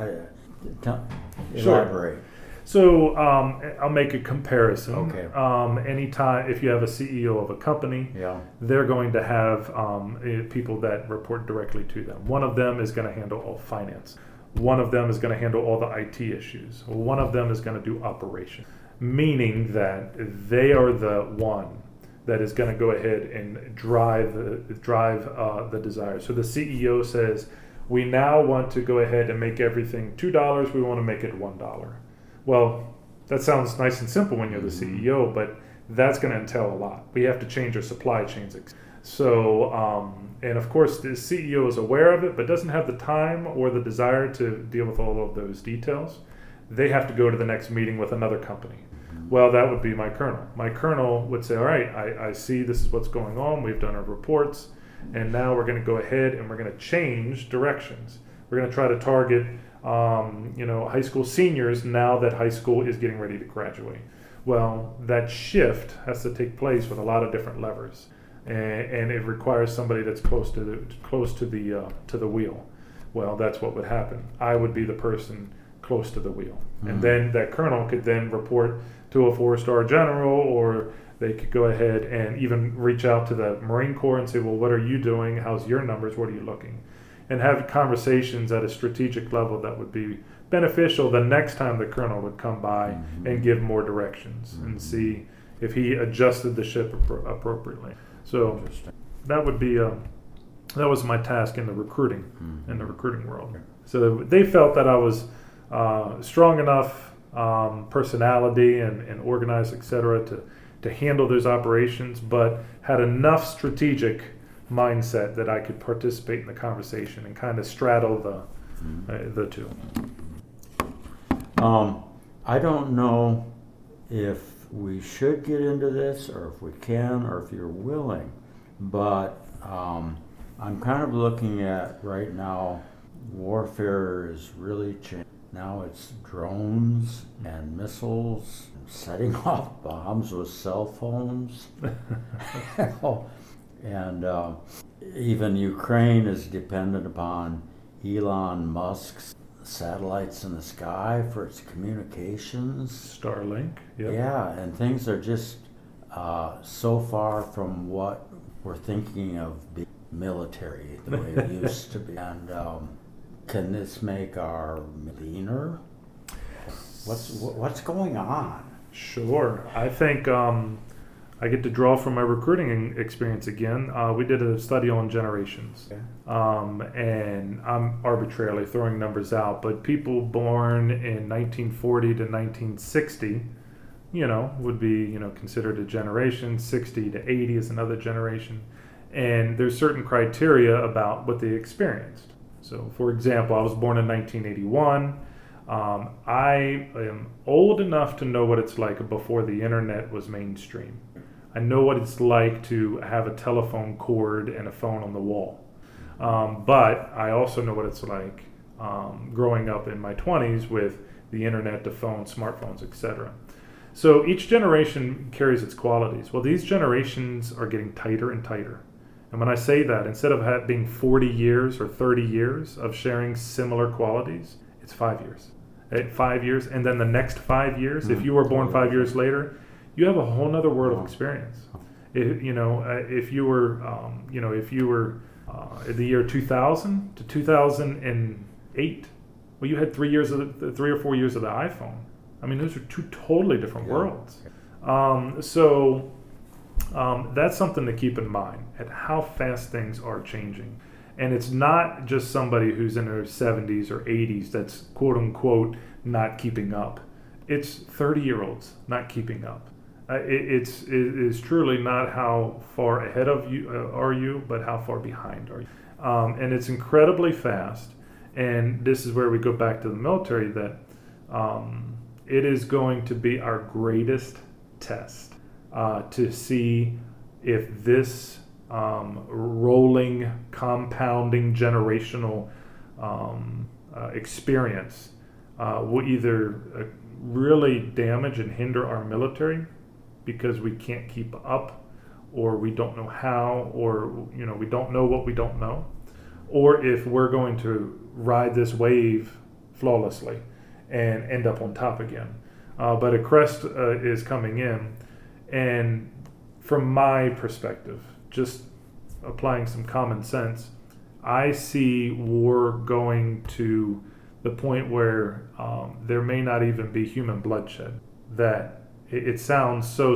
Elaborate. So I'll make a comparison. Okay. Anytime, if you have a CEO of a company, they're going to have people that report directly to them. One of them is going to handle all finance. One of them is going to handle all the IT issues. One of them is going to do operations, meaning that they are the one that is going to go ahead and drive the desire. So the CEO says, we now want to go ahead and make everything $2. We want to make it $1. Well, that sounds nice and simple when you're the CEO, but that's going to entail a lot. We have to change our supply chains. So, and of course, the CEO is aware of it, but doesn't have the time or the desire to deal with all of those details. They have to go to the next meeting with another company. Well, that would be my colonel. My colonel would say, all right, I see this is what's going on. We've done our reports, and now we're going to go ahead and we're going to change directions. We're going to try to target high school seniors now that high school is getting ready to graduate. Well, that shift has to take place with a lot of different levers, and it requires somebody that's close to the wheel. Well, that's what would happen. I would be the person close to the wheel, and then that colonel could then report to a 4-star general, or they could go ahead and even reach out to the Marine Corps and say, well, what are you doing? How's your numbers? What are you looking? And have conversations at a strategic level that would be beneficial the next time the colonel would come by and give more directions and see if he adjusted the ship appropriately. So that would be that was my task in the recruiting world. So they felt that I was strong enough personality and organized, etc., to handle those operations, but had enough strategic mindset that I could participate in the conversation and kind of straddle the two. I don't know if we should get into this, or if we can, or if you're willing, but I'm kind of looking at right now, warfare is really changing. Now it's drones and missiles, setting off bombs with cell phones. And even Ukraine is dependent upon Elon Musk's satellites in the sky for its communications. Starlink. Yep. Yeah, and things are just so far from what we're thinking of. military the way it used to be. And can this make our leaner? What's going on? Sure. I think I get to draw from my recruiting experience again. We did a study on generations. Okay. And I'm arbitrarily throwing numbers out, but people born in 1940 to 1960, would be, considered a generation. 60 to 80 is another generation. And there's certain criteria about what they experienced. So, for example, I was born in 1981. I am old enough to know what it's like before the internet was mainstream. I know what it's like to have a telephone cord and a phone on the wall. But I also know what it's like growing up in my 20s with the internet, the phone, smartphones, etc. So each generation carries its qualities. Well, these generations are getting tighter and tighter. And when I say that, instead of being 40 years or 30 years of sharing similar qualities, it's 5 years. 5 years, and then the next 5 years, if you were born 5 years later, you have a whole other world of experience. If you were in the year 2000 to 2008, well, you had 3 or 4 years of the iPhone. I mean, those are two totally different worlds. So that's something to keep in mind at how fast things are changing. And it's not just somebody who's in their 70s or 80s that's quote unquote not keeping up. It's 30-year-olds not keeping up. It is truly not how far ahead of you are you, but how far behind are you. And it's incredibly fast. And this is where we go back to the military, that it is going to be our greatest test to see if this rolling, compounding, generational experience will either really damage and hinder our military because we can't keep up, or we don't know how, or we don't know what we don't know, or if we're going to ride this wave flawlessly and end up on top again. But a crest is coming in, and from my perspective, just applying some common sense, I see war going to the point where there may not even be human bloodshed. That it sounds so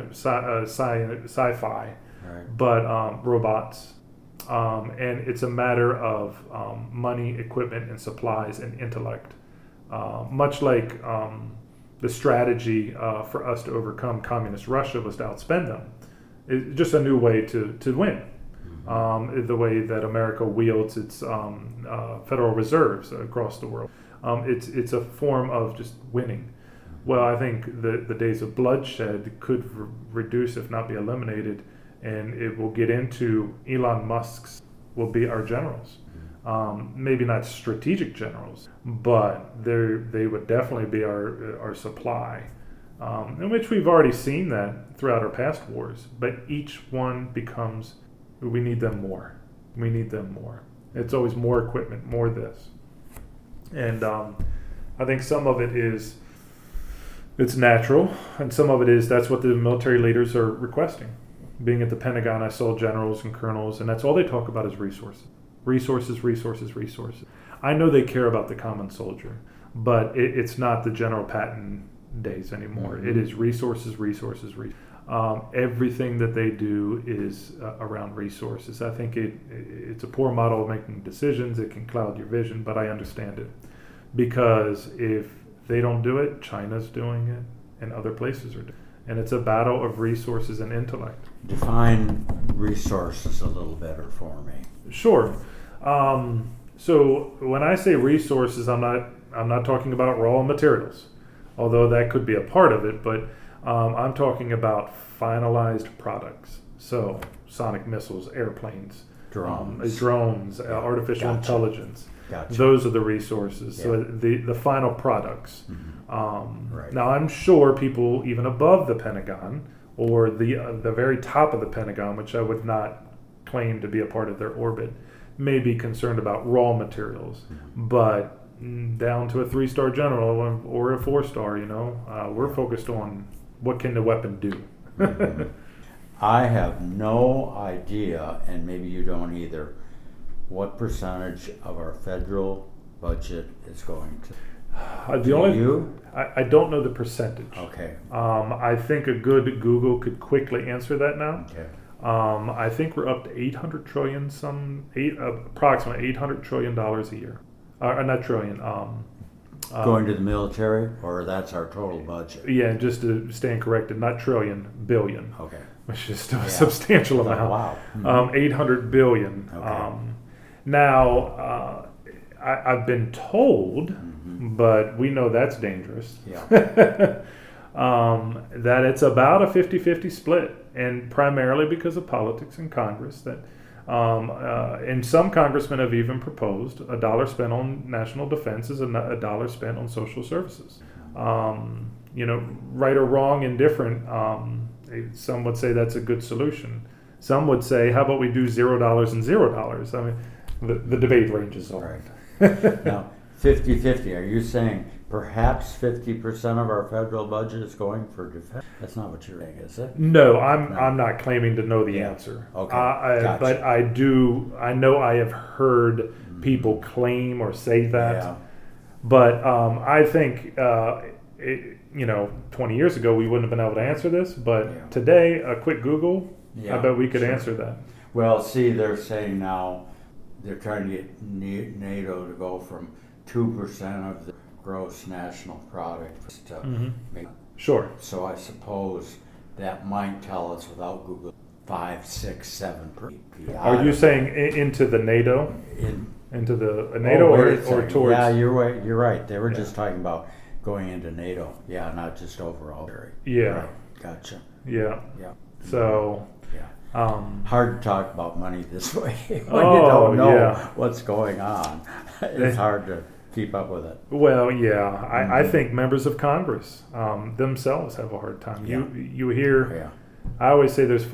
sci-fi, Right. but robots. And it's a matter of money, equipment, and supplies and intellect. Much like the strategy for us to overcome communist Russia was to outspend them. It's just a new way to win. The way that America wields its federal reserves across the world. It's a form of just winning. Well, I think the days of bloodshed could reduce, if not be eliminated, and it will get into Elon Musk's will be our generals. Maybe not strategic generals, but they would definitely be our supply, in which we've already seen that throughout our past wars. But each one becomes, we need them more. We need them more. It's always more equipment, more this. And I think some of it is, it's natural, and some of it is that's what the military leaders are requesting. Being at the Pentagon, I saw generals and colonels, and that's all they talk about is resources. Resources, resources, resources. I know they care about the common soldier, but it's not the General Patton days anymore. It is resources, resources, resources. Everything that they do is around resources. I think it's a poor model of making decisions. It can cloud your vision, but I understand it. Because if they don't do it, China's doing it, and other places are doing it. And it's a battle of resources and intellect. Define resources a little better for me. Sure. So when I say resources, I'm not talking about raw materials, although that could be a part of it, but I'm talking about finalized products. So sonic missiles, airplanes, drones, artificial intelligence. Gotcha. Those are the resources. Yeah. So the final products. Right. Now I'm sure people even above the Pentagon or the very top of the Pentagon, which I would not claim to be a part of their orbit, may be concerned about raw materials. But down to a 3-star general or a 4-star, we're focused on what can the weapon do. I have no idea, and maybe you don't either, what percentage of our federal budget is going to. I don't know the percentage. Okay. I think a good Google could quickly answer that now. Okay. I think we're up to 800 trillion, approximately $800 trillion a year. Not trillion. Going to the military, or that's our total budget? Yeah, just to stand corrected, not trillion, billion. Okay. Which is still a substantial amount. Oh, wow. Mm-hmm. 800 billion. Okay. Now, I've been told, but we know that's dangerous, Yeah. that it's about a 50-50 split, and primarily because of politics in Congress. That and some congressmen have even proposed a dollar spent on national defense is a dollar spent on social services. Right or wrong, indifferent. Some would say that's a good solution. Some would say, how about we do $0 and $0? I mean, the debate ranges on. Right. Now, 50-50, are you saying perhaps 50% of our federal budget is going for defense? That's not what you're saying, is it? No, I'm not claiming to know the answer. Okay, gotcha. But I know I have heard people claim or say that. Yeah. But I think, 20 years ago we wouldn't have been able to answer this, but today, a quick Google, I bet we could answer that. Well, see, they're saying now they're trying to get NATO to go from 2% of the gross national product to make. Sure. So I suppose that might tell us without Google 5, 6, 7%. Are you saying into the NATO? Into the NATO or towards? Yeah, you're right. You're right. They were just talking about going into NATO. Yeah, not just overall. Yeah. Right. Gotcha. Yeah. Yeah. So. Yeah. Hard to talk about money this way when you don't know what's going on. It's hard to keep up with it. Well, yeah, I think members of Congress themselves have a hard time. Yeah. You hear, I always say there's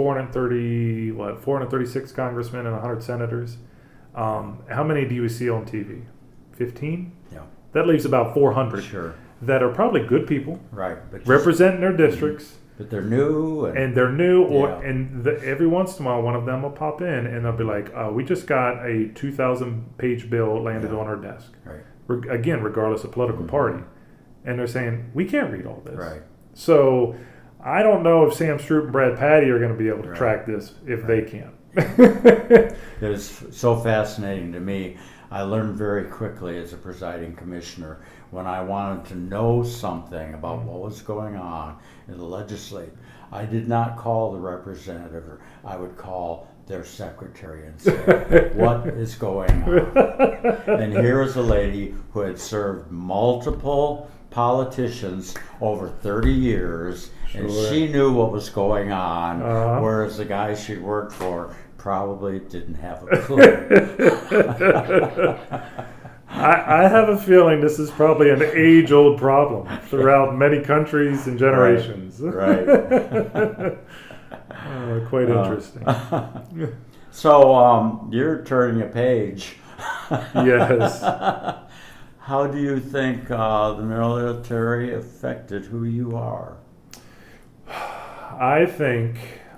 436 congressmen and 100 senators. How many do you see on TV? 15? Yeah. That leaves about 400 that are probably good people, right? But representing their districts. But they're new. They're new, every once in a while, one of them will pop in and they'll be like, we just got a 2,000-page bill landed on our desk. Right. Again, regardless of political party. And they're saying, we can't read all this. Right. So I don't know if Sam Stroop and Brad Patty are going to be able to track this if they can. It was so fascinating to me. I learned very quickly as a presiding commissioner when I wanted to know something about what was going on in the legislature. I did not call the representative. I would call their secretary and say, what is going on? And here was a lady who had served multiple politicians over 30 years, and she knew what was going on, whereas the guy she worked for probably didn't have a clue. I have a feeling this is probably an age-old problem throughout many countries and generations. Right. Quite interesting. So you're turning a page. Yes. How do you think the military affected who you are? I think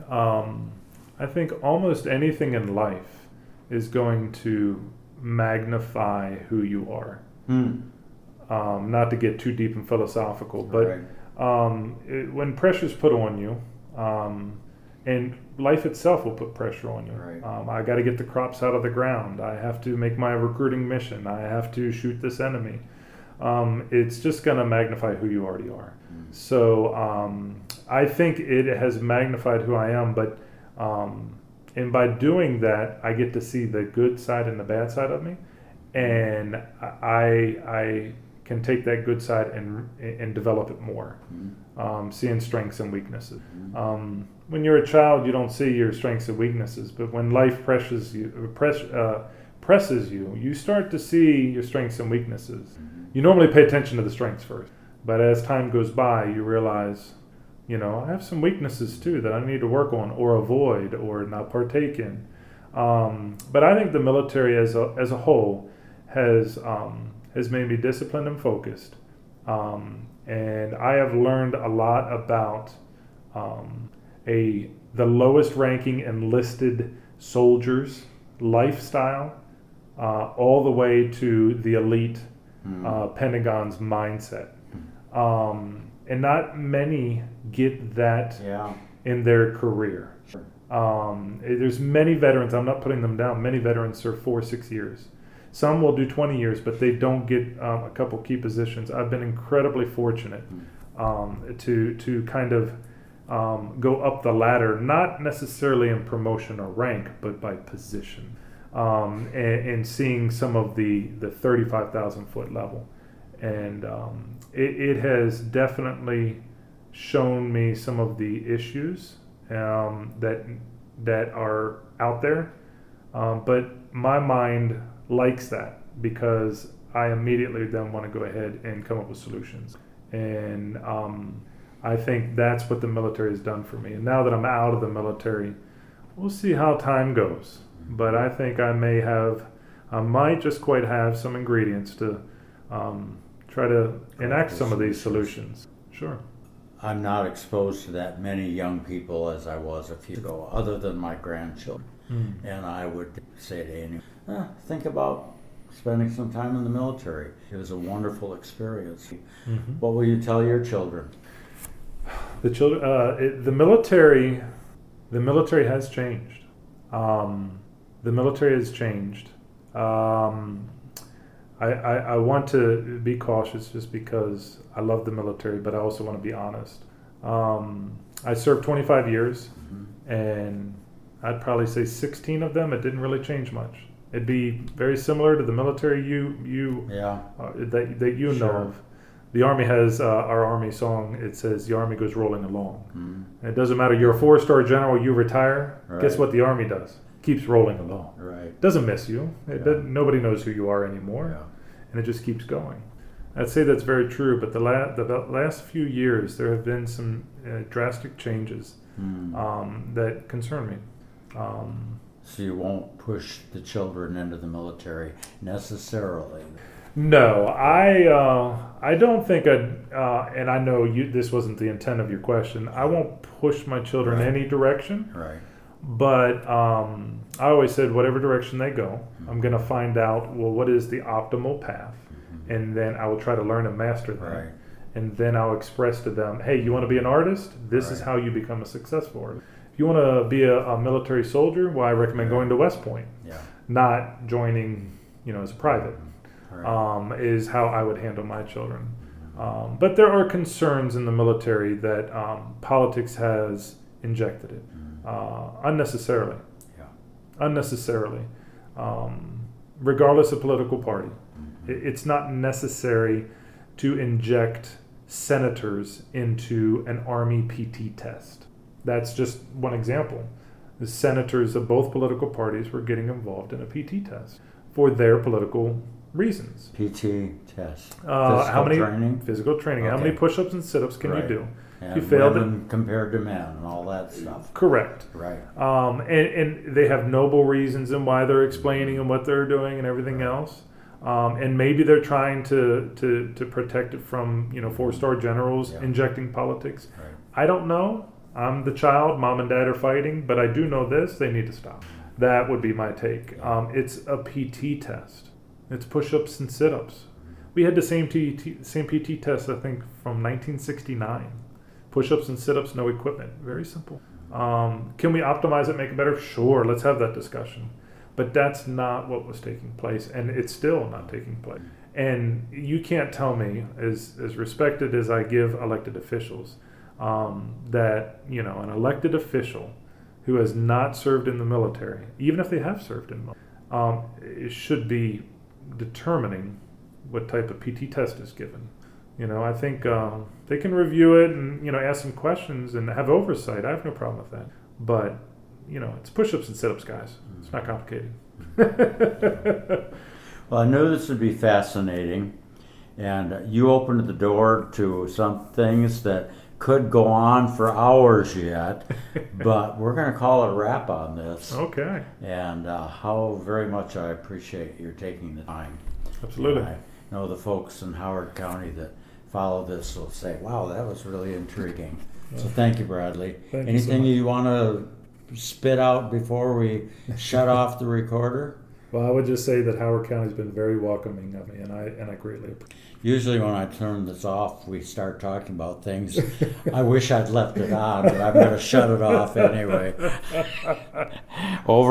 almost anything in life is going to magnify who you are. Not to get too deep and philosophical, but when pressure's put on you, and life itself will put pressure on you. Right. I got to get the crops out of the ground. I have to make my recruiting mission. I have to shoot this enemy. It's just going to magnify who you already are. So I think it has magnified who I am, but and by doing that, I get to see the good side and the bad side of me, and I can take that good side and develop it more, seeing strengths and weaknesses. When you're a child, you don't see your strengths and weaknesses, but when life presses you, you start to see your strengths and weaknesses. You normally pay attention to the strengths first, but as time goes by, you realize, I have some weaknesses too that I need to work on or avoid or not partake in. But I think the military as a whole has made me disciplined and focused. And I have learned a lot about a the lowest ranking enlisted soldiers' lifestyle, all the way to the elite Pentagon's mindset. And not many get that in their career. There's many veterans, I'm not putting them down, many veterans serve 4 or 6 years. Some will do 20 years, but they don't get a couple key positions. I've been incredibly fortunate to kind of go up the ladder, not necessarily in promotion or rank, but by position. And seeing some of the 35,000 foot level. And it has definitely shown me some of the issues that are out there. But my mind likes that because I immediately then want to go ahead and come up with solutions. And I think that's what the military has done for me. And now that I'm out of the military, we'll see how time goes. But I think I might just quite have some ingredients to try to enact some of these solutions. Sure. I'm not exposed to that many young people as I was a few ago, other than my grandchildren. And I would say to anyone, think about spending some time in the military. It was a wonderful experience. What will you tell your children? The children, the military has changed. The military has changed. I want to be cautious just because I love the military, but I also want to be honest. I served 25 years, and I'd probably say 16 of them, it didn't really change much. It'd be very similar to the military that you know of. The Army has our Army song. It says the Army goes rolling along. And it doesn't matter. You're a 4-star general. You retire. Right. Guess what the Army does? Keeps rolling along. Right. Doesn't miss you. Nobody knows who you are anymore, and it just keeps going. I'd say that's very true. But the last few years, there have been some drastic changes that concern me. So you won't push the children into the military necessarily. No, I don't think and I know this wasn't the intent of your question. I won't push my children any direction. Right. But I always said whatever direction they go, I'm going to find out, what is the optimal path? And then I will try to learn and master that. Right. And then I'll express to them, hey, you want to be an artist? This is how you become a successful artist. If you want to be a military soldier, well, I recommend going to West Point, not joining, as a private. Is how I would handle my children. But there are concerns in the military that politics has injected it unnecessarily. Unnecessarily. Regardless of political party. It's not necessary to inject senators into an Army PT test. That's just one example. The senators of both political parties were getting involved in a PT test for their political reasons. PT test. Physical training. Okay. How many push-ups and sit-ups can you do? And you failed women compared to men and all that stuff. Correct. Right. And they have noble reasons and why they're explaining and what they're doing and everything else. And maybe they're trying to protect it from 4-star generals injecting politics. Right. I don't know. I'm the child. Mom and dad are fighting, but I do know this: they need to stop. That would be my take. It's a PT test. It's push-ups and sit-ups. We had the same PT test, I think, from 1969. Push-ups and sit-ups, no equipment. Very simple. Can we optimize it, make it better? Sure, let's have that discussion. But that's not what was taking place, and it's still not taking place. And you can't tell me, as respected as I give elected officials, that an elected official who has not served in the military, even if they have served in the military, should be determining what type of PT test is given. I think they can review it and ask some questions and have oversight. I have no problem with that. But it's push-ups and sit-ups, guys. It's not complicated. Well, I knew this would be fascinating, and you opened the door to some things that could go on for hours yet, but we're going to call it a wrap on this. Okay. And how very much I appreciate your taking the time. Absolutely. I know the folks in Howard County that follow this will say, wow, that was really intriguing. So thank you, Bradley. Thank you so Anything much. you want to spit out before we shut off the recorder? Well, I would just say that Howard County's been very welcoming of me, and I greatly appreciate Usually when I turn this off, we start talking about things. I wish I'd left it on, but I'm going to shut it off anyway. Over.